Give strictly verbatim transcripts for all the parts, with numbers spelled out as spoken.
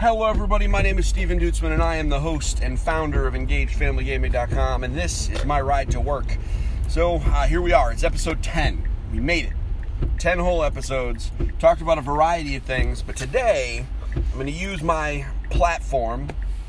Hello everybody, my name is Steven Dutzman and I am the host and founder of Engaged Family Gaming dot com, and this is my ride to work. So uh, here we are, it's episode ten. We made it. ten whole episodes, talked about a variety of things, but today I'm going to use my platform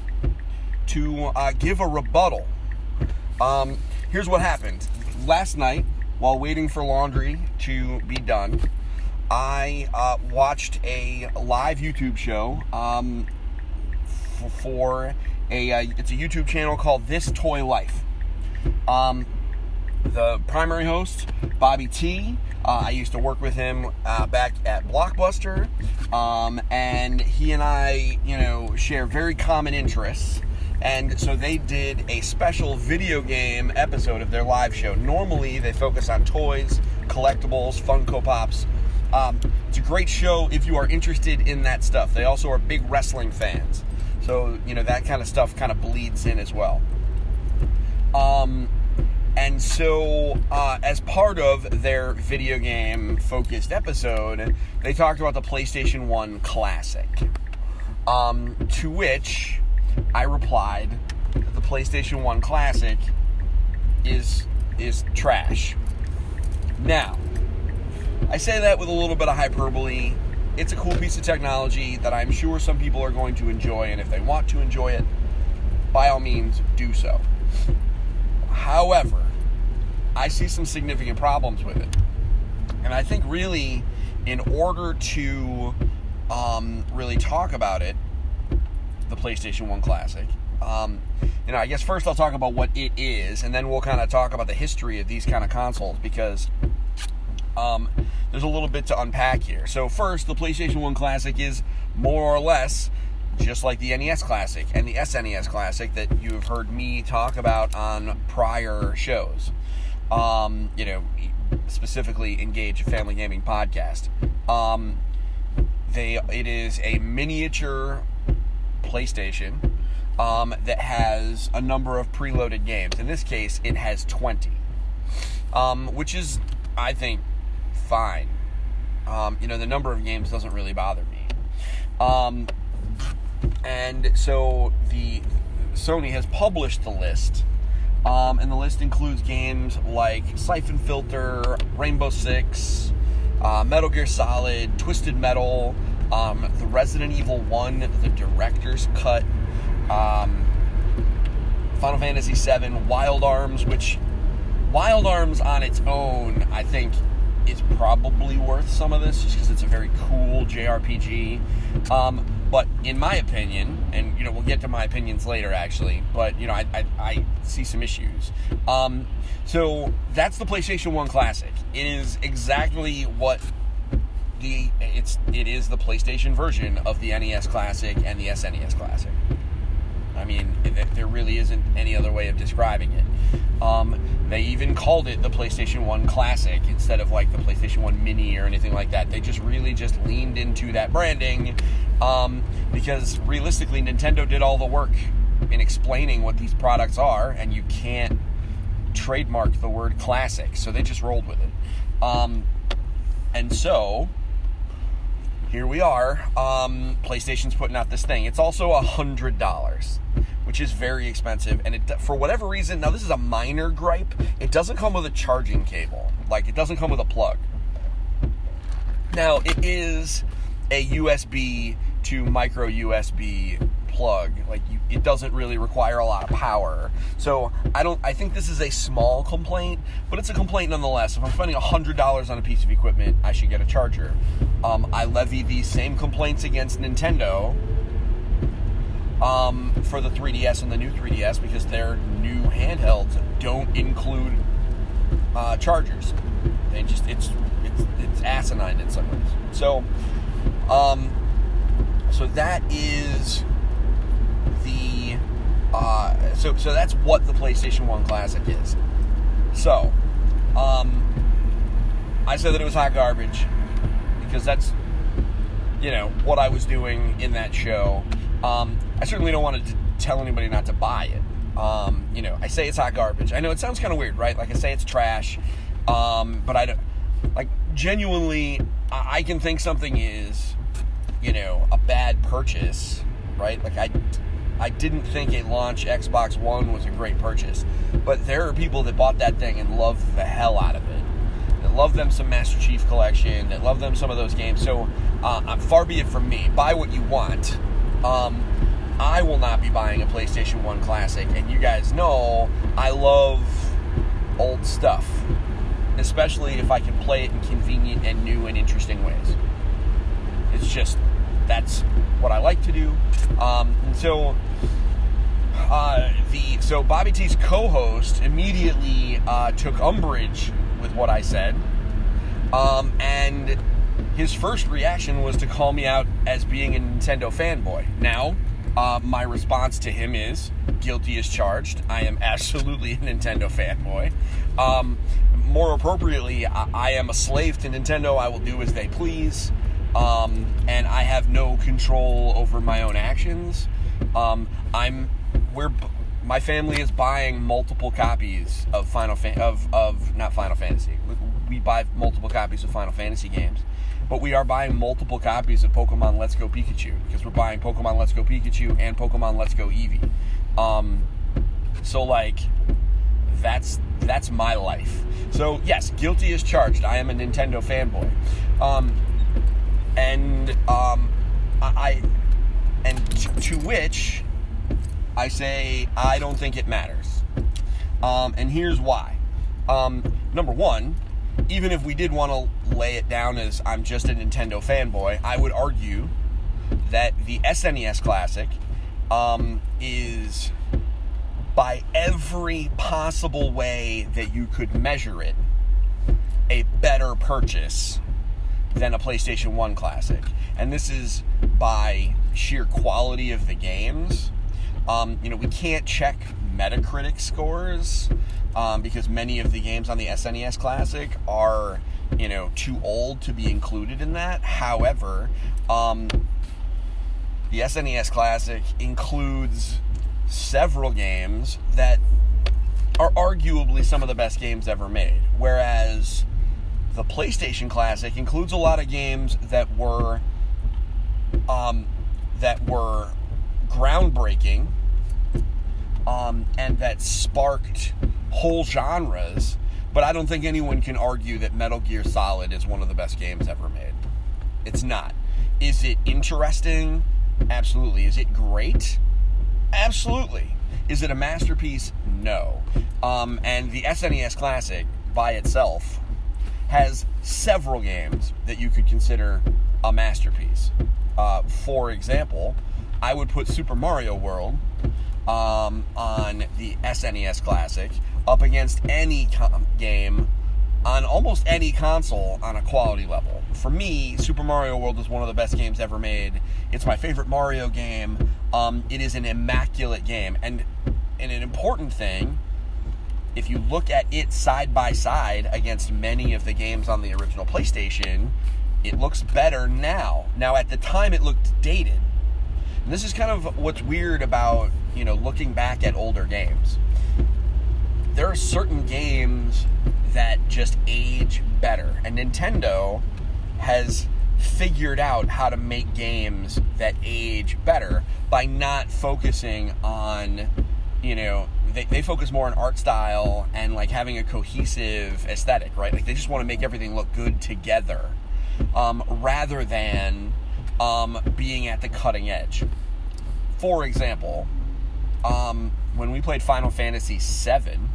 to uh, give a rebuttal. Um, here's what happened. Last night, while waiting for laundry to be done, I uh, watched a live YouTube show um, f- for a, uh, it's a YouTube channel called This Toy Life. Um, the primary host, Bobby T, uh, I used to work with him uh, back at Blockbuster, um, and he and I, you know, share very common interests. And so they did a special video game episode of their live show. Normally, they focus on toys, collectibles, Funko Pops. Um, it's a great show if you are interested in that stuff. They also are big wrestling fans. So, you know, that kind of stuff kind of bleeds in as well. Um, and so, uh, as part of their video game-focused episode, they talked about the PlayStation one Classic. Um, to which I replied that the PlayStation one Classic is is trash. Now, I say that with a little bit of hyperbole. It's a cool piece of technology that I'm sure some people are going to enjoy, and if they want to enjoy it, by all means, do so. However, I see some significant problems with it. And I think really, in order to um, really talk about it, the PlayStation one Classic, um, you know, I guess first I'll talk about what it is, and then we'll kind of talk about the history of these kind of consoles, because Um, there's a little bit to unpack here. So first, the PlayStation one Classic is more or less just like the N E S Classic and the S N E S Classic that you have heard me talk about on prior shows. Um, you know, specifically Engage Family Gaming Podcast. Um, they, it is a miniature PlayStation um, that has a number of preloaded games. In this case, it has twenty, um, which is, I think, fine. Um, you know, the number of games doesn't really bother me. Um, and so the Sony has published the list, um, and the list includes games like Siphon Filter, Rainbow Six, uh, Metal Gear Solid, Twisted Metal, um, the Resident Evil one, the Director's Cut, um, Final Fantasy seven, Wild Arms, which Wild Arms on its own, I think, is probably worth some of this, just because it's a very cool J R P G. Um, but in my opinion, and, you know, we'll get to my opinions later, actually, but, you know, I, I, I see some issues. Um, so, that's the PlayStation one Classic. It is exactly what the, it's, it is the PlayStation version of the N E S Classic and the S N E S Classic. I mean, there really isn't any other way of describing it. Um, they even called it the PlayStation one Classic instead of like the PlayStation one Mini or anything like that. They just really just leaned into that branding um, because realistically, Nintendo did all the work in explaining what these products are, and you can't trademark the word classic, so they just rolled with it. Um, and so, here we are. Um, PlayStation's putting out this thing. It's also one hundred dollars. Which is very expensive, and it, for whatever reason, now this is a minor gripe, it doesn't come with a charging cable. Like, it doesn't come with a plug. Now, it is a U S B to micro U S B plug. Like, you, it doesn't really require a lot of power. So, I don't, I think this is a small complaint, but it's a complaint nonetheless. If I'm spending one hundred dollars on a piece of equipment, I should get a charger. Um, I levy these same complaints against Nintendo, Um, for the three D S and the new three D S, because their new handhelds don't include uh, chargers. They just it's it's it's asinine in some ways. So, um, so that is the uh, so so that's what the PlayStation one Classic is. So, um, I said that it was hot garbage because that's, you know, what I was doing in that show. Um, I certainly don't want to tell anybody not to buy it. Um, you know, I say it's hot garbage. I know it sounds kind of weird, right? Like, I say it's trash, um, but I don't, like, genuinely, I, I can think something is, you know, a bad purchase right? Like, I, I didn't think a launch Xbox One was a great purchase. But there are people that bought that thing and loved the hell out of it. That love them some Master Chief Collection, that love them some of those games. So, uh, far be it from me. Buy what you want. Um, I will not be buying a PlayStation one Classic, and you guys know I love old stuff, especially if I can play it in convenient and new and interesting ways. It's just, that's what I like to do. Um, and so, uh, the so Bobby T's co-host immediately uh, took umbrage with what I said, um, and his first reaction was to call me out as being a Nintendo fanboy. Now, uh, my response to him is, guilty as charged. I am absolutely a Nintendo fanboy. Um, more appropriately, I, I am a slave to Nintendo. I will do as they please. Um, and I have no control over my own actions. Um, I'm, we're, my family is buying multiple copies of Final Fan, of, of, not Final Fantasy. We buy multiple copies of Final Fantasy games. But we are buying multiple copies of Pokemon Let's Go Pikachu, because we're buying Pokemon Let's Go Pikachu and Pokemon Let's Go Eevee. Um, so, like, that's that's my life. So, yes, guilty as charged. I am a Nintendo fanboy. Um, and, um, I, and t- to which I say, I don't think it matters. Um, and here's why. Um, number one, even if we did want to lay it down as I'm just a Nintendo fanboy, I would argue that the S N E S Classic um, is, by every possible way that you could measure it, a better purchase than a PlayStation one Classic. And this is by sheer quality of the games. Um, you know, we can't check Metacritic scores, Um, because many of the games on the S N E S Classic are, you know, too old to be included in that. However, um, the S N E S Classic includes several games that are arguably some of the best games ever made, whereas the PlayStation Classic includes a lot of games that were, um, that were groundbreaking, um, and that sparked whole genres, but I don't think anyone can argue that Metal Gear Solid is one of the best games ever made. It's not. Is it interesting? Absolutely. Is it great? Absolutely. Is it a masterpiece? No. Um, and the S N E S Classic, by itself, has several games that you could consider a masterpiece. Uh, for example, I would put Super Mario World um, on the S N E S Classic up against any com- game on almost any console on a quality level. For me, Super Mario World is one of the best games ever made. It's my favorite Mario game. Um, it is an immaculate game. And, and an important thing, if you look at it side by side against many of the games on the original PlayStation, it looks better now. Now, at the time, it looked dated. And this is kind of what's weird about, you know, looking back at older games. There are certain games that just age better. And Nintendo has figured out how to make games that age better by not focusing on, you know, they, they focus more on art style and, like, having a cohesive aesthetic, right? Like, they just want to make everything look good together, um, rather than um, being at the cutting edge. For example, um, when we played Final Fantasy seven,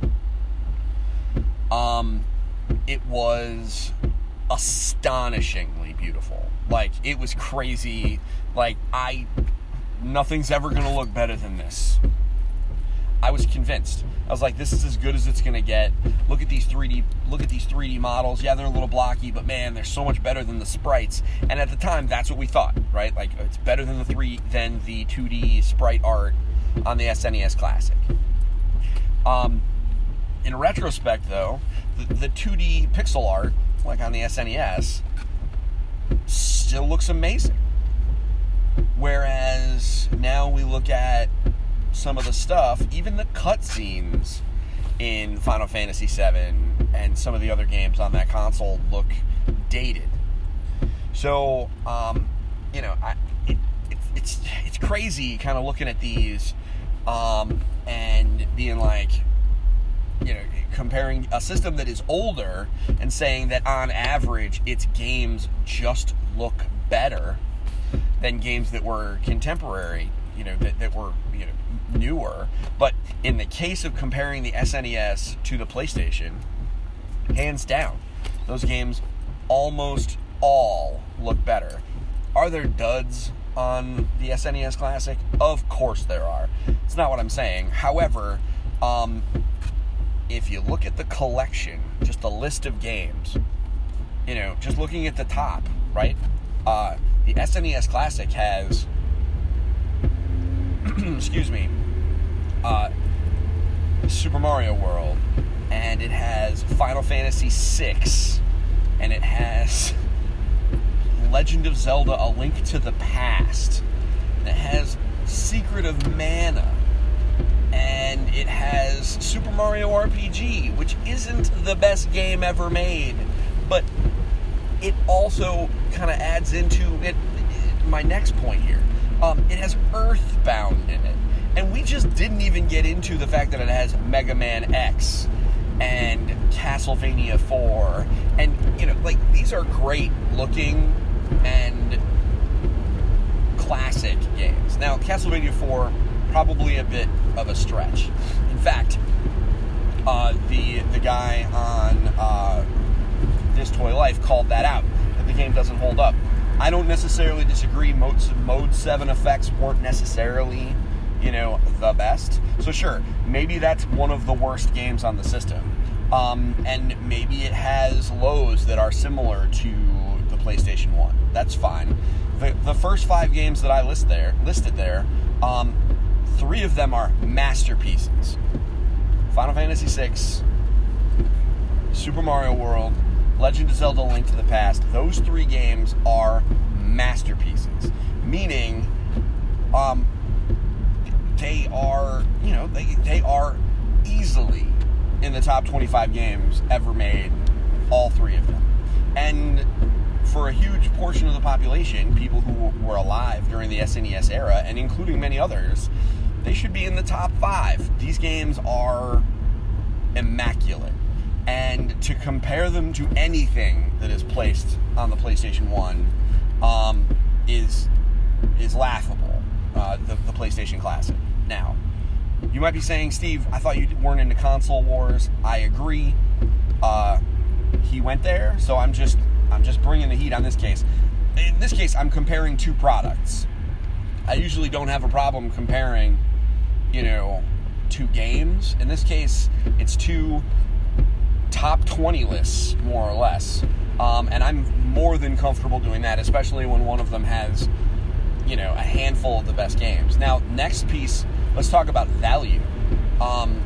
um, it was astonishingly beautiful. Like, it was crazy. Like, I, nothing's ever going to look better than this. I was convinced. I was like, this is as good as it's going to get. Look at these three D, look at these three D models. Yeah, they're a little blocky, but man, they're so much better than the sprites. And at the time, that's what we thought, right? Like, it's better than the three, than the two D sprite art on the S N E S Classic. Um, in retrospect, though, the, the two D pixel art, like on the S N E S, still looks amazing. Whereas now we look at some of the stuff, even the cutscenes in Final Fantasy seven and some of the other games on that console look dated. So, um, you know, I, it, it's, it's it's crazy kind of looking at these um, and being like, you know, comparing a system that is older and saying that on average its games just look better than games that were contemporary, you know, that, that were, you know, newer. But in the case of comparing the S N E S to the PlayStation, hands down, those games almost all look better. Are there duds on the S N E S Classic? Of course there are. It's not what I'm saying. However, um, if you look at the collection, just the list of games, you know, just looking at the top, right? Uh, the S N E S Classic has, excuse me, uh, Super Mario World, and it has Final Fantasy six, and it has Legend of Zelda: A Link to the Past, and it has Secret of Mana, and it has Super Mario R P G, which isn't the best game ever made, but it also kind of adds into it, it, my next point here. Um, it has Earthbound in it, and we just didn't even get into the fact that it has Mega Man X and Castlevania four, and, you know, like, these are great looking and classic games. Now, Castlevania four, probably a bit of a stretch. In fact, uh, the the guy on uh, This Toy Life called that out, that the game doesn't hold up. I don't necessarily disagree. Mode, Mode seven effects weren't necessarily, you know, the best. So sure, maybe that's one of the worst games on the system. Um, and maybe it has lows that are similar to the PlayStation one. That's fine. The, the first five games that I list there, listed there, um, three of them are masterpieces. Final Fantasy six, Super Mario World, Legend of Zelda: Link to the Past. Those three games are masterpieces. Meaning, um, they are, you know, they, they are easily in the top twenty-five games ever made, all three of them. And for a huge portion of the population, people who were alive during the S N E S era, and including many others, they should be in the top five. These games are immaculate. And to compare them to anything that is placed on the PlayStation one um, is is laughable, uh, the, the PlayStation Classic. Now, you might be saying, Steve, I thought you weren't into console wars. I agree. Uh, he went there, so I'm just I'm just bringing the heat on this case. In this case, I'm comparing two products. I usually don't have a problem comparing, you know, two games. In this case, it's two top twenty lists, more or less. Um, and I'm more than comfortable doing that, especially when one of them has, you know, a handful of the best games. Now, next piece, let's talk about value. Um,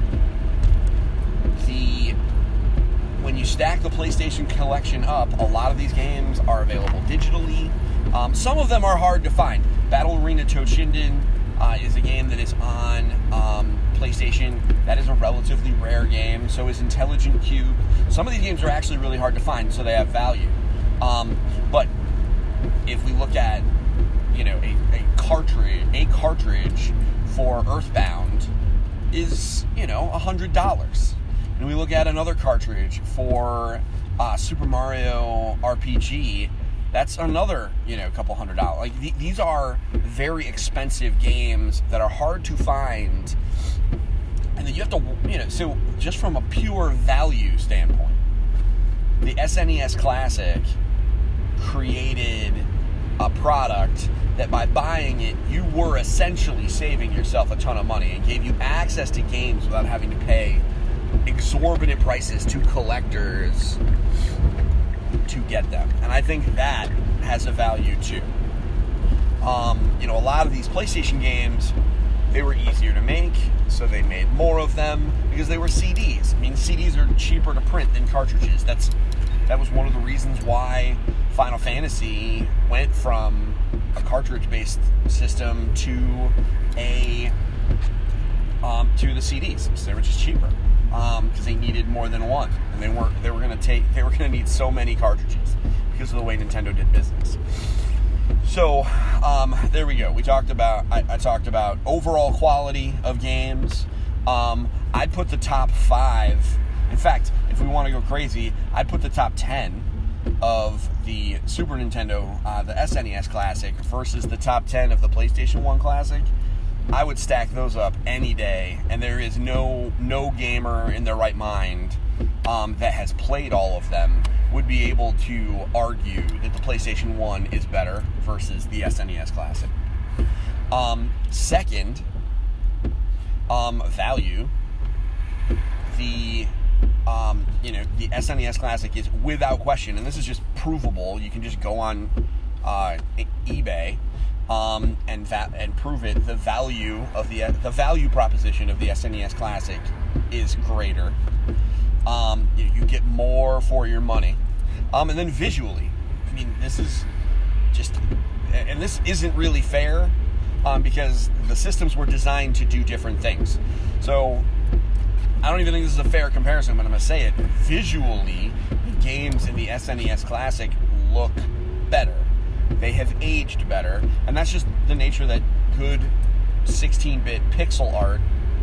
the when you stack the PlayStation collection up, a lot of these games are available digitally. Um, some of them are hard to find. Battle Arena Toshinden uh, is a game that is on um, PlayStation. That is a relatively rare game. So is Intelligent Cube. Some of these games are actually really hard to find, so they have value. Um, but if we look at, you know, a, a cartridge, a cartridge for Earthbound is, you know, one hundred dollars. And we look at another cartridge for uh, Super Mario R P G, that's another, you know, couple hundred dollars. Like, th- these are very expensive games that are hard to find. And then you have to, you know, so just from a pure value standpoint, the S N E S Classic created a product that by buying it, you were essentially saving yourself a ton of money and gave you access to games without having to pay exorbitant prices to collectors to get them. And I think that has a value too. Um, you know, a lot of these PlayStation games, they were easier to make, so they made more of them because they were C Ds. I mean, C Ds are cheaper to print than cartridges. That's that was one of the reasons why Final Fantasy went from a cartridge-based system to a um, to the C Ds. So they were just cheaper because um, they needed more than one, and they weren't. They were going to take. They were going to need so many cartridges because of the way Nintendo did business. So, um, there we go. We talked about, I, I talked about overall quality of games. Um, I'd put the top five, in fact, if we want to go crazy, I'd put the top ten of the Super Nintendo, uh, the S N E S Classic versus the top ten of the PlayStation one Classic. I would stack those up any day, and there is no no gamer in their right mind um, that has played all of them would be able to argue that the PlayStation one is better versus the S N E S Classic. Um, second, um, value. The um, you know the S N E S Classic is without question, and this is just provable. You can just go on uh, eBay. Um, and va- and prove it. The value of the the value proposition of the S N E S Classic is greater. Um, you, you get more for your money, um, and then visually, I mean, this is just, and this isn't really fair, um, because the systems were designed to do different things. So I don't even think this is a fair comparison, but I'm gonna say it. Visually, the games in the S N E S Classic look better. They have aged better, and that's just the nature that good sixteen-bit pixel art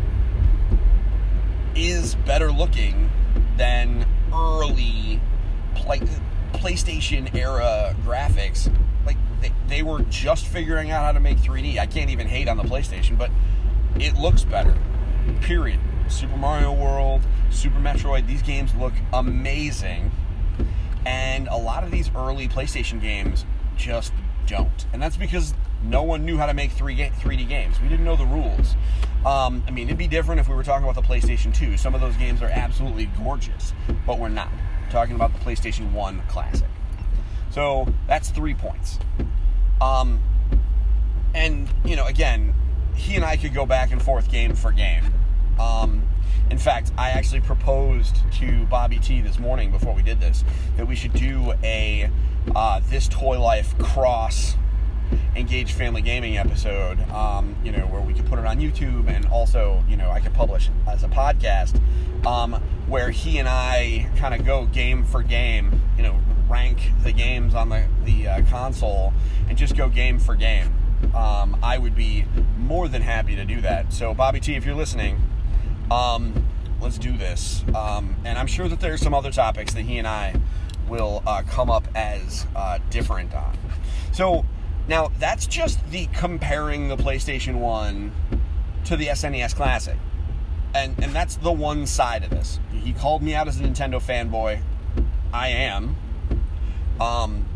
is better looking than early play, PlayStation-era graphics. Like, they, they were just figuring out how to make three D. I can't even hate on the PlayStation, but it looks better, period. Super Mario World, Super Metroid, these games look amazing, and a lot of these early PlayStation games just don't. And that's because no one knew how to make three D games. We didn't know the rules. Um, I mean, it'd be different if we were talking about the PlayStation two. Some of those games are absolutely gorgeous, but we're not. We're talking about the PlayStation one Classic. So that's three points. Um, and, you know, again, he and I could go back and forth game for game. Um, in fact, I actually proposed to Bobby T this morning before we did this that we should do a Uh, This Toy Life cross Engaged Family Gaming episode, um, you know, where we could put it on YouTube, and also, you know, I could publish as a podcast, um, where he and I kind of go game for game, you know, rank the games on the, the uh, console, and just go game for game. Um, I would be more than happy to do that. So, Bobby T, if you're listening, um, let's do this. Um, and I'm sure that there's some other topics that he and I will uh, come up as uh, different on. So now that's just the comparing the PlayStation one to the S N E S Classic, and and that's the one side of this. He called me out as a Nintendo fanboy. I am. Um,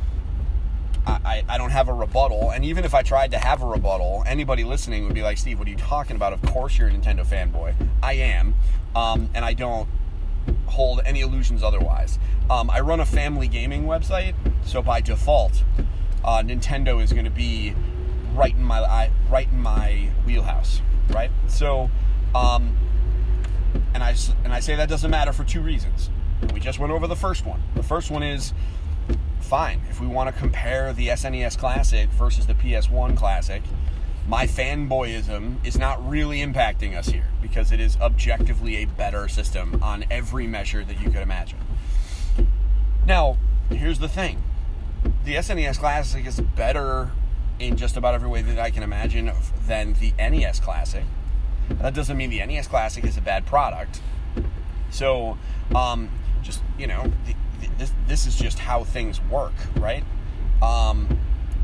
I, I don't have a rebuttal, and even if I tried to have a rebuttal, anybody listening would be like, Steve, what are you talking about? Of course you're a Nintendo fanboy. I am, um, and I don't hold any illusions otherwise. Um, I run a family gaming website, so by default, uh, Nintendo is going to be right in my right in my wheelhouse, right? So, um, and I and I say that doesn't matter for two reasons. We just went over the first one. The first one is, fine, if we want to compare the S N E S Classic versus the P S one Classic, my fanboyism is not really impacting us here, because it is objectively a better system on every measure that you could imagine. Now, here's the thing. The S N E S Classic is better in just about every way that I can imagine than the N E S Classic. That doesn't mean the N E S Classic is a bad product. So, um, just, you know, the, the, this, this is just how things work, right? Um...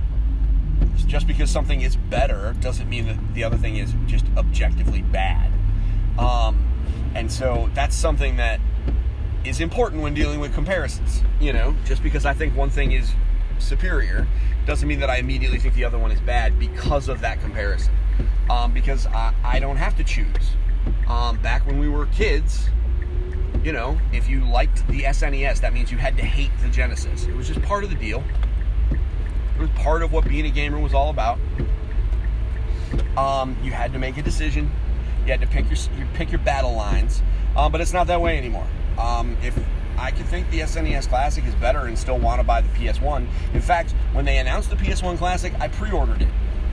Just because something is better doesn't mean that the other thing is just objectively bad. Um, and so that's something that is important when dealing with comparisons. You know, just because I think one thing is superior doesn't mean that I immediately think the other one is bad because of that comparison. Um, because I, I don't have to choose. Um, back when we were kids, you know, if you liked the S N E S, that means you had to hate the Genesis. It was just part of the deal. It was part of what being a gamer was all about. Um, you had to make a decision. You had to pick your you pick your battle lines. Um, but it's not that way anymore. Um, if I could think the S N E S Classic is better and still want to buy the P S one. In fact, when they announced the P S one Classic, I pre-ordered it.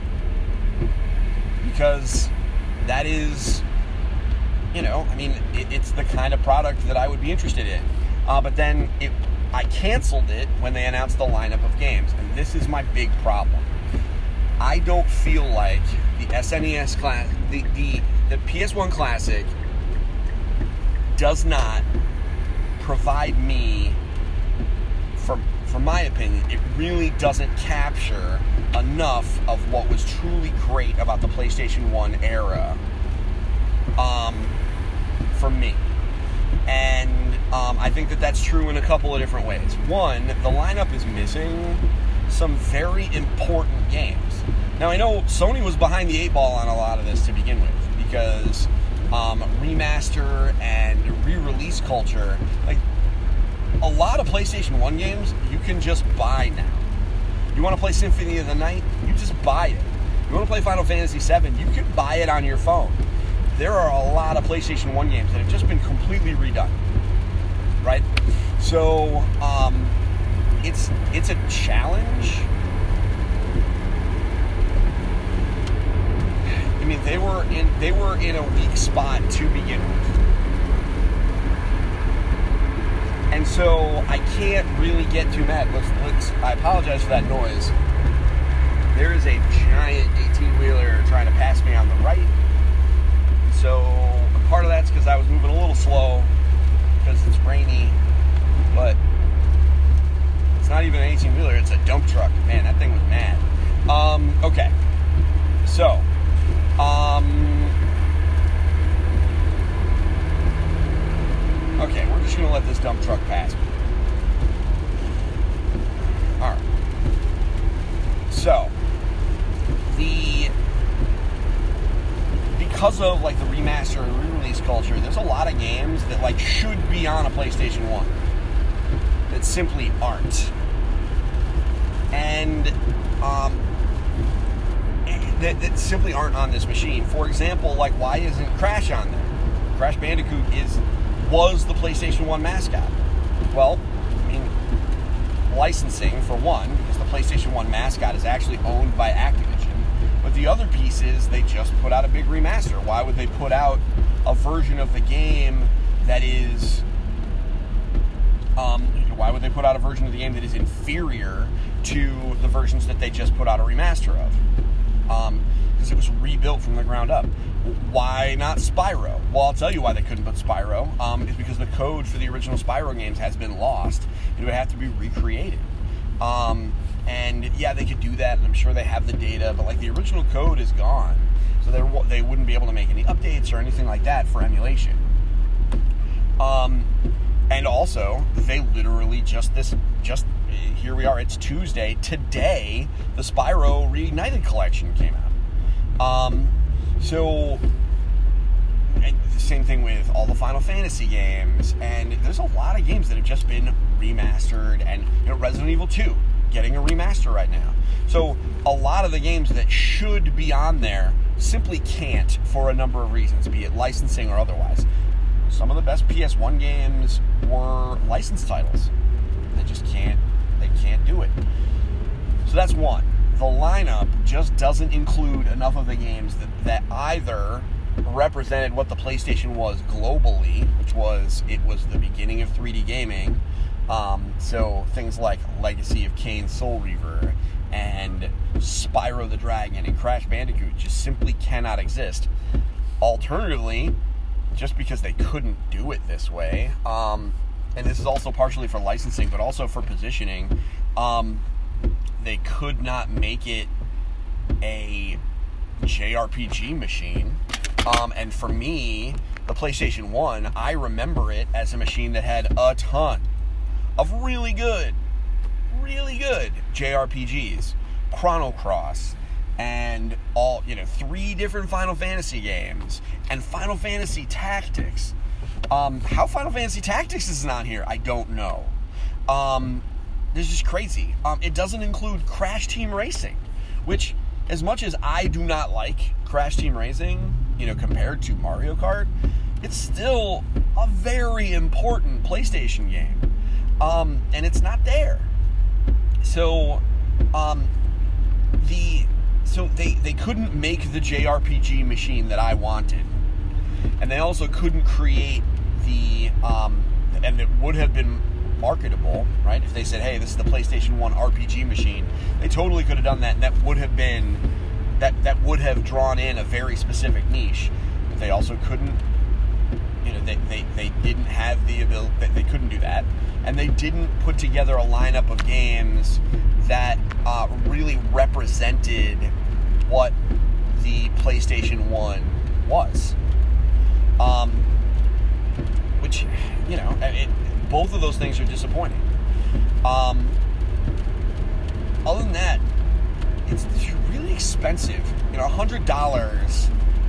Because that is, you know, I mean, it, it's the kind of product that I would be interested in. Uh, but then it I canceled it when they announced the lineup of games, and this is my big problem. I don't feel like the S N E S class, the, the, the P S one Classic does not provide me, from, from my opinion, it really doesn't capture enough of what was truly great about the PlayStation one era um, for me. And um, I think that that's true in a couple of different ways. One, the lineup is missing some very important games. Now, I know Sony was behind the eight ball on a lot of this to begin with, because um, remaster and re-release culture, like, a lot of PlayStation one games you can just buy now. You want to play Symphony of the Night? You just buy it. You want to play Final Fantasy seven? You can buy it on your phone. There are a lot of PlayStation one games that have just been completely redone, right? So, um, it's it's a challenge. I mean, they were in they were in a weak spot to begin with. And so I can't really get too mad. Let's, let's, I apologize for that noise. There is a giant eighteen-wheeler trying to pass me on the right. So part of that's because I was moving a little slow because it's rainy. But it's not even an eighteen-wheeler. It's a dump truck. Man, that thing was mad. Um, okay. So, um... okay, we're just going to let this dump truck pass. Alright. So, the... because of, like, the remaster and re-release culture, there's a lot of games that, like, should be on a PlayStation one that simply aren't. And, um... that, that simply aren't on this machine. For example, like, why isn't Crash on there? Crash Bandicoot is... was the PlayStation one mascot. Well, I mean, licensing for one, because the PlayStation one mascot is actually owned by Activision. But the other piece is they just put out a big remaster. Why would they put out a version of the game that is... Um, why would they put out a version of the game that is inferior to the versions that they just put out a remaster of? Um, because it was rebuilt from the ground up. Why not Spyro? Well, I'll tell you why they couldn't put Spyro. Um, it's because the code for the original Spyro games has been lost. It would have to be recreated. Um, and yeah, they could do that, and I'm sure they have the data, but like the original code is gone. So they wouldn't be able to make any updates or anything like that for emulation. Um, and also, they literally just this, just here we are, it's Tuesday. Today, the Spyro Reignited Collection came out. Um, So, and the same thing with all the Final Fantasy games, and there's a lot of games that have just been remastered, and you know, Resident Evil two getting a remaster right now. So, a lot of the games that should be on there simply can't for a number of reasons, be it licensing or otherwise. Some of the best P S one games were licensed titles. They just can't, they can't do it. So that's one. The lineup just doesn't include enough of the games that, that either represented what the PlayStation was globally, which was, it was the beginning of three D gaming. Um, so things like Legacy of Kain Soul Reaver and Spyro the Dragon and Crash Bandicoot just simply cannot exist. Alternatively, just because they couldn't do it this way, um, and this is also partially for licensing, but also for positioning, um, they could not make it a J R P G machine. Um, and for me, the PlayStation one, I remember it as a machine that had a ton of really good, really good J R P Gs. Chrono Cross, and all, you know, three different Final Fantasy games, and Final Fantasy Tactics. Um, how Final Fantasy Tactics isn't on here, I don't know. Um... This is just crazy. Um, it doesn't include Crash Team Racing, which, as much as I do not like Crash Team Racing, you know, compared to Mario Kart, it's still a very important PlayStation game. Um, and it's not there. So, um, the, so they, they couldn't make the J R P G machine that I wanted. And they also couldn't create the, um, and it would have been marketable, right? If they said, hey, this is the PlayStation one R P G machine, they totally could have done that, and that would have been, that, that would have drawn in a very specific niche. But they also couldn't, you know, they, they, they didn't have the ability, they couldn't do that, and they didn't put together a lineup of games that uh, really represented what the PlayStation one was. Um, which, you know, it, both of those things are disappointing. Um, other than that, it's really expensive. You know, one hundred dollars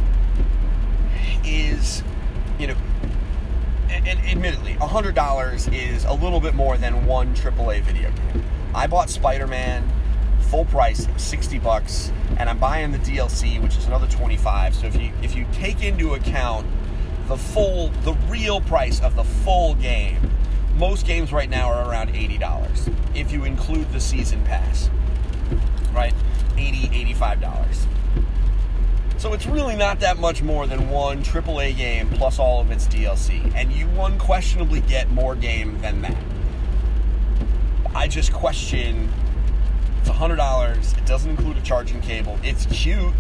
is, you know, and, and admittedly, one hundred dollars is a little bit more than one triple A video game. I bought Spider-Man full price, sixty bucks, and I'm buying the D L C, which is another twenty-five. So if you if you take into account the full, the real price of the full game, most games right now are around eighty dollars. If you include the season pass, right? eighty dollars, eighty-five dollars. So it's really not that much more than one triple A game plus all of its D L C. And you unquestionably get more game than that. I just question, it's one hundred dollars, it doesn't include a charging cable, it's cute,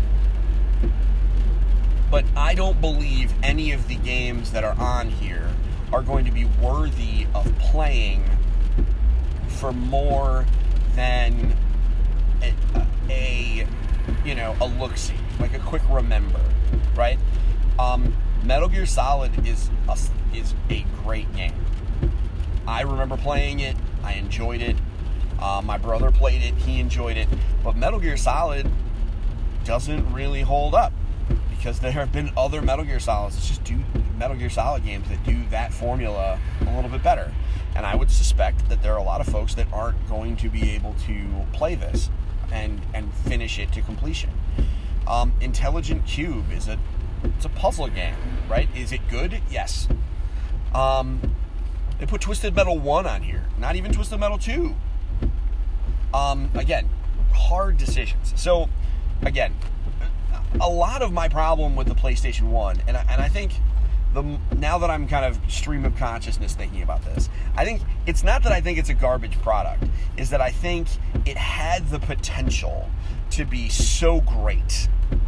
but I don't believe any of the games that are on here are going to be worthy of playing for more than a, a you know, a look-see, like a quick remember, right? Um, Metal Gear Solid is a, is a great game. I remember playing it, I enjoyed it, uh, my brother played it, he enjoyed it, but Metal Gear Solid doesn't really hold up, because there have been other Metal Gear Solids. It's just do Metal Gear Solid games that do that formula a little bit better. And I would suspect that there are a lot of folks that aren't going to be able to play this and and finish it to completion. Um, Intelligent Cube is a it's a puzzle game, right? Is it good? Yes. Um, they put Twisted Metal one on here, not even Twisted Metal two. Um, again, hard decisions. So, again, a lot of my problem with the PlayStation one, and I, and I think the now that I'm kind of stream of consciousness thinking about this, I think it's not that I think it's a garbage product, is that I think it had the potential to be so great.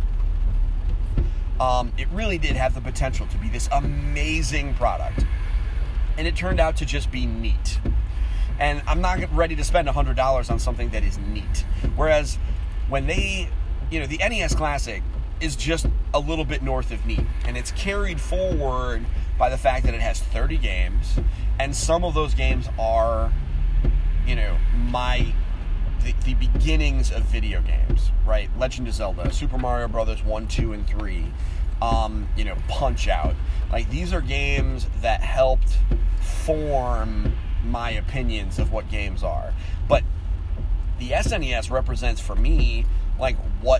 Um, it really did have the potential to be this amazing product, and it turned out to just be neat. And I'm not ready to spend one hundred dollars on something that is neat. Whereas when they, you know, the N E S Classic is just a little bit north of neat, and it's carried forward by the fact that it has thirty games, and some of those games are, you know, my the, the beginnings of video games, right? Legend of Zelda, Super Mario Brothers one, two, and three, um, you know, Punch-Out. Like, these are games that helped form my opinions of what games are. But the S N E S represents for me, like, what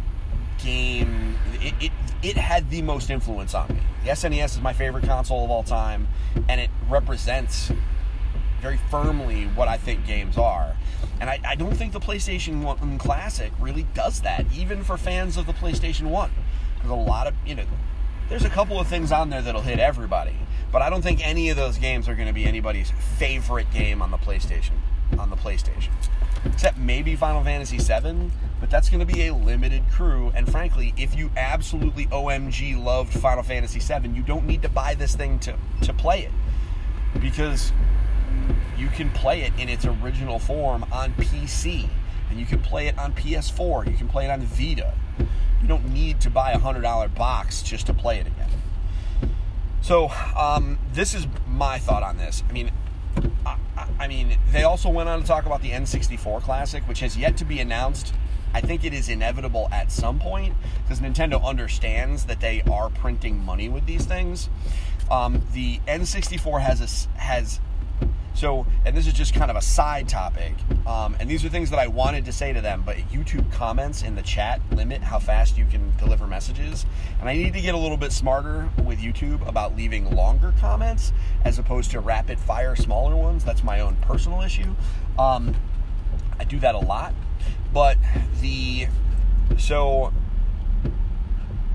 game it, it it had the most influence on me. The S N E S is my favorite console of all time, and it represents very firmly what I think games are. And I, I don't think the PlayStation one Classic really does that, even for fans of the PlayStation one. There's a lot of, you know, there's a couple of things on there that'll hit everybody, but I don't think any of those games are going to be anybody's favorite game on the PlayStation. On the PlayStation. Except maybe Final Fantasy seven, but that's going to be a limited crew, and frankly, if you absolutely O M G loved Final Fantasy seven, you don't need to buy this thing to, to play it, because you can play it in its original form on P C, and you can play it on P S four, you can play it on Vita. You don't need to buy a one hundred dollars box just to play it again. So, um, this is my thought on this. I mean, I, I mean, they also went on to talk about the N sixty-four Classic, which has yet to be announced. I think it is inevitable at some point, because Nintendo understands that they are printing money with these things. Um, the N sixty-four has a, has... So, and this is just kind of a side topic, um, and these are things that I wanted to say to them, but YouTube comments in the chat limit how fast you can deliver messages, and I need to get a little bit smarter with YouTube about leaving longer comments as opposed to rapid-fire smaller ones. That's my own personal issue. Um, I do that a lot, but the, so,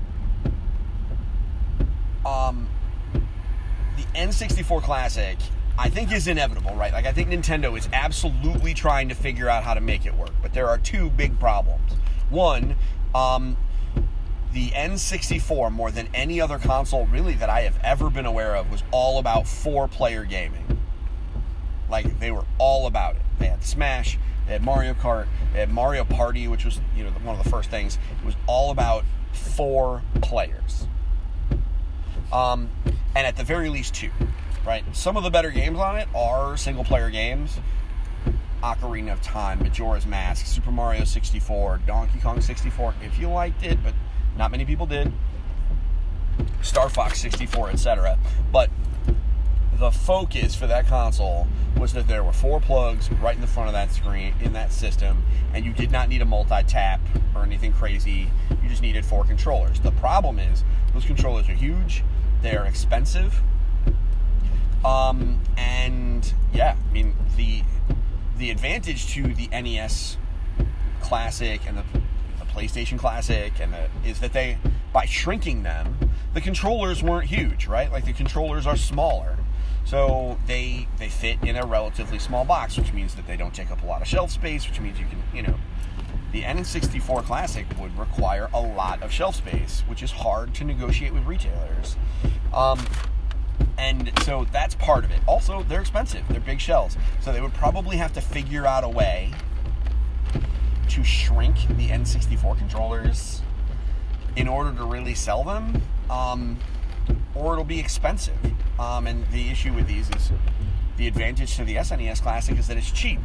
um, the N sixty-four Classic I think is inevitable, right? Like, I think Nintendo is absolutely trying to figure out how to make it work, but there are two big problems. One, um, the N sixty-four, more than any other console really that I have ever been aware of, was all about four-player gaming. Like, they were all about it. They had Smash, they had Mario Kart, they had Mario Party, which was, you know, one of the first things. It was all about four players. Um, and at the very least two, right? Some of the better games on it are single-player games. Ocarina of Time, Majora's Mask, Super Mario sixty-four, Donkey Kong sixty-four, if you liked it, but not many people did. Star Fox sixty-four, et cetera. But the focus for that console was that there were four plugs right in the front of that screen, in that system, and you did not need a multi-tap or anything crazy. You just needed four controllers. The problem is, those controllers are huge, they're expensive, um, and yeah, I mean, the the advantage to the N E S Classic and the, the PlayStation Classic and the, is that they, by shrinking them, the controllers weren't huge, right? Like, the controllers are smaller. So they they fit in a relatively small box, which means that they don't take up a lot of shelf space, which means you can, you know, the N sixty-four Classic would require a lot of shelf space, which is hard to negotiate with retailers. Um, and so that's part of it. Also, they're expensive. They're big shelves. So they would probably have to figure out a way to shrink the N sixty-four controllers in order to really sell them, um, or it'll be expensive. Um, and the issue with these is the advantage to the S N E S Classic is that it's cheap.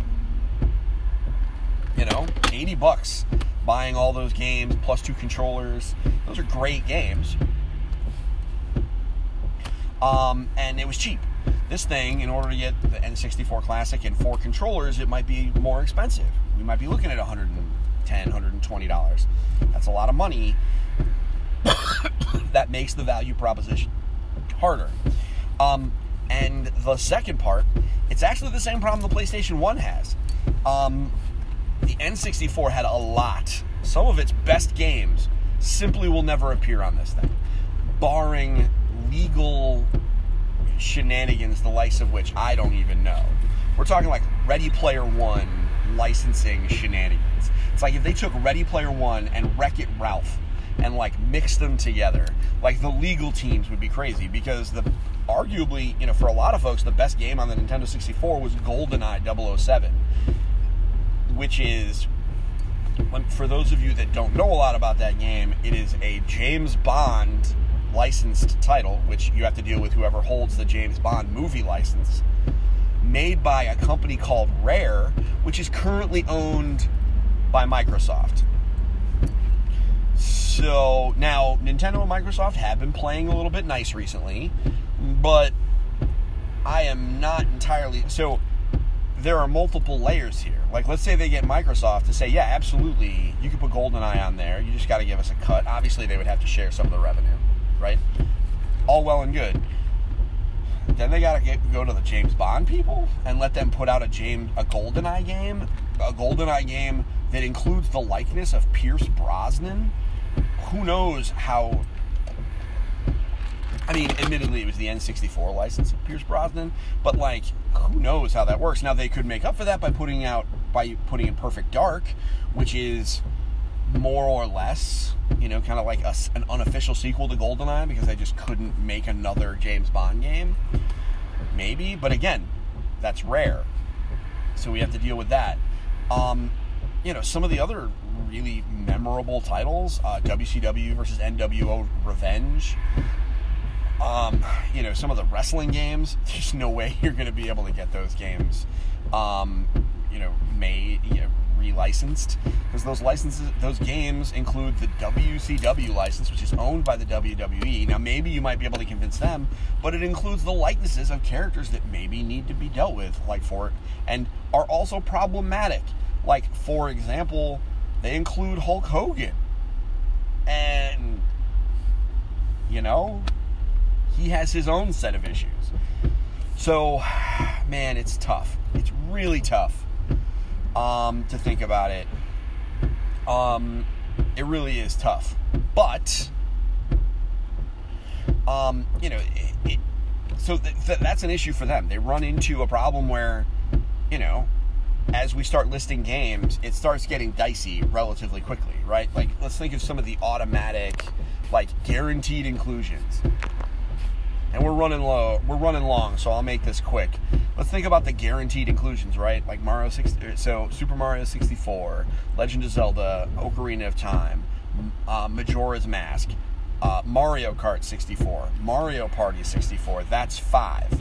You know, eighty bucks buying all those games plus two controllers. Those are great games. Um, and it was cheap. This thing, in order to get the N sixty-four Classic and four controllers, it might be more expensive. We might be looking at one hundred ten dollars, one hundred twenty dollars. That's a lot of money. That makes the value proposition harder. Um, and the second part, it's actually the same problem the PlayStation one has. Um, the N sixty-four had a lot. Some of its best games simply will never appear on this thing, barring legal shenanigans, the likes of which I don't even know. We're talking like Ready Player One licensing shenanigans. It's like if they took Ready Player One and Wreck-It Ralph and like mixed them together, like the legal teams would be crazy, because the arguably, you know, for a lot of folks, the best game on the Nintendo sixty-four was GoldenEye double oh seven, which is, for those of you that don't know a lot about that game, it is a James Bond licensed title, which you have to deal with whoever holds the James Bond movie license, made by a company called Rare, which is currently owned by Microsoft. So, now, Nintendo and Microsoft have been playing a little bit nice recently, but I am not entirely... So, there are multiple layers here. Like, let's say they get Microsoft to say, yeah, absolutely, you can put GoldenEye on there, you just got to give us a cut. Obviously, they would have to share some of the revenue, right? All well and good. Then they got to go to the James Bond people and let them put out a James a GoldenEye game, a GoldenEye game that includes the likeness of Pierce Brosnan. Who knows how... I mean, admittedly, it was the N sixty-four license of Pierce Brosnan, but, like, who knows how that works? Now, they could make up for that by putting out, by putting in Perfect Dark, which is more or less, you know, kind of like a, an unofficial sequel to GoldenEye, because they just couldn't make another James Bond game. Maybe, but again, that's Rare. So we have to deal with that. Um, you know, some of the other really memorable titles, uh, W C W versus N W O Revenge, um, you know, some of the wrestling games, there's no way you're going to be able to get those games, um, you know, made, you know, relicensed, because those licenses, those games include the W C W license, which is owned by the W W E. Now, maybe you might be able to convince them, but it includes the likenesses of characters that maybe need to be dealt with, like for, and are also problematic. Like, for example, they include Hulk Hogan, and, you know, he has his own set of issues. So, man, it's tough. It's really tough. Um, to think about it. Um, it really is tough. But, um, you know, it, it, so th- th- that's an issue for them. They run into a problem where, you know, as we start listing games, it starts getting dicey relatively quickly, right? Like, let's think of some of the automatic, like, guaranteed inclusions. And we're running low, we're running long, so I'll make this quick. Let's think about the guaranteed inclusions, right? Like Mario sixty, so Super Mario sixty-four, Legend of Zelda, Ocarina of Time, uh, Majora's Mask, uh, Mario Kart sixty-four, Mario Party sixty-four. That's five.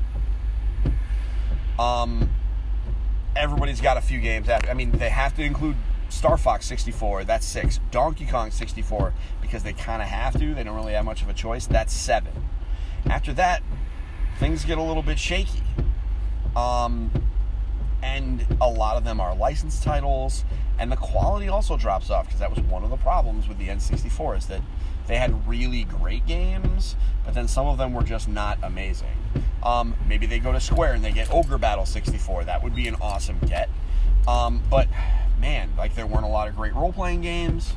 Um... Everybody's got a few games after. I mean, they have to include Star Fox sixty-four. That's six. Donkey Kong sixty-four, because they kind of have to. They don't really have much of a choice. That's seven. After that, things get a little bit shaky. Um, and a lot of them are licensed titles, and the quality also drops off, because that was one of the problems with the N sixty-four, is that they had really great games, but then some of them were just not amazing. Um, maybe they go to Square and they get Ogre Battle sixty-four. That would be an awesome get. Um, but, man, like, there weren't a lot of great role-playing games.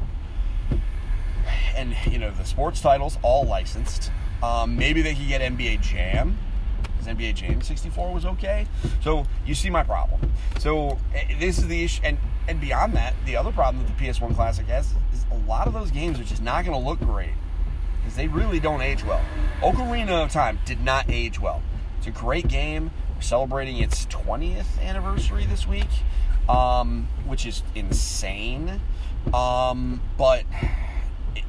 And, you know, the sports titles, all licensed. Um, maybe they could get N B A Jam, because N B A Jam sixty-four was okay. So, you see my problem. So, this is the issue. And, and beyond that, the other problem that the P S one Classic has is a lot of those games are just not going to look great, because they really don't age well. Ocarina of Time did not age well. It's a great game. We're celebrating its twentieth anniversary this week, um, which is insane. Um, but it,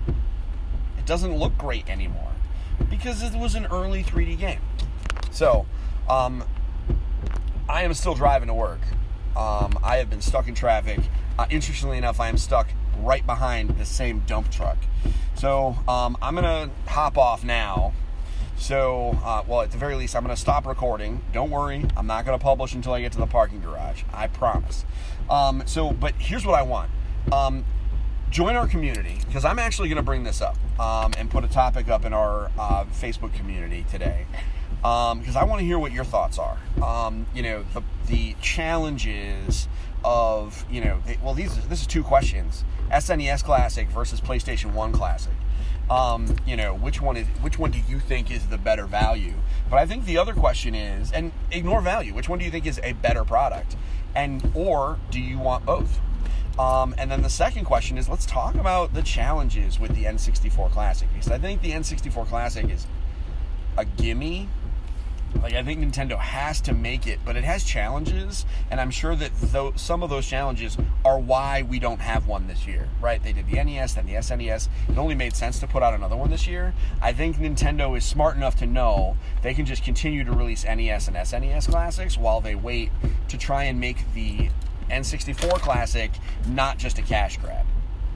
it doesn't look great anymore, because it was an early three D game. So, um, I am still driving to work. Um, I have been stuck in traffic. Uh, interestingly enough, I am stuck right behind the same dump truck. So, um, I'm going to hop off now. So, uh, well, at the very least, I'm going to stop recording. Don't worry, I'm not going to publish until I get to the parking garage. I promise. Um, so, but here's what I want. Um, join our community, because I'm actually going to bring this up um, and put a topic up in our uh, Facebook community today. Because um, I want to hear what your thoughts are. Um, you know, the, the challenges of, you know, they, well, these this is two questions. S N E S Classic versus PlayStation one Classic. Um, you know, which one is which one do you think is the better value? But I think the other question is, and ignore value, which one do you think is a better product? And or do you want both? Um, and then the second question is, let's talk about the challenges with the N sixty-four Classic, because I think the N sixty-four Classic is a gimme. Like, I think Nintendo has to make it, but it has challenges, and I'm sure that th- some of those challenges are why we don't have one this year, right? They did the N E S, then the S N E S. It only made sense to put out another one this year. I think Nintendo is smart enough to know they can just continue to release N E S and S N E S Classics while they wait to try and make the N sixty-four Classic not just a cash grab.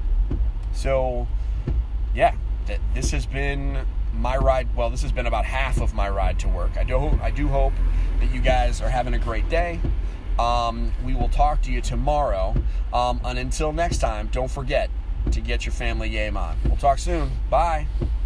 So, yeah, th- this has been my ride. Well, this has been about half of my ride to work. I do, I do hope that you guys are having a great day. Um, we will talk to you tomorrow. Um, and until next time, don't forget to get your family game on. We'll talk soon. Bye.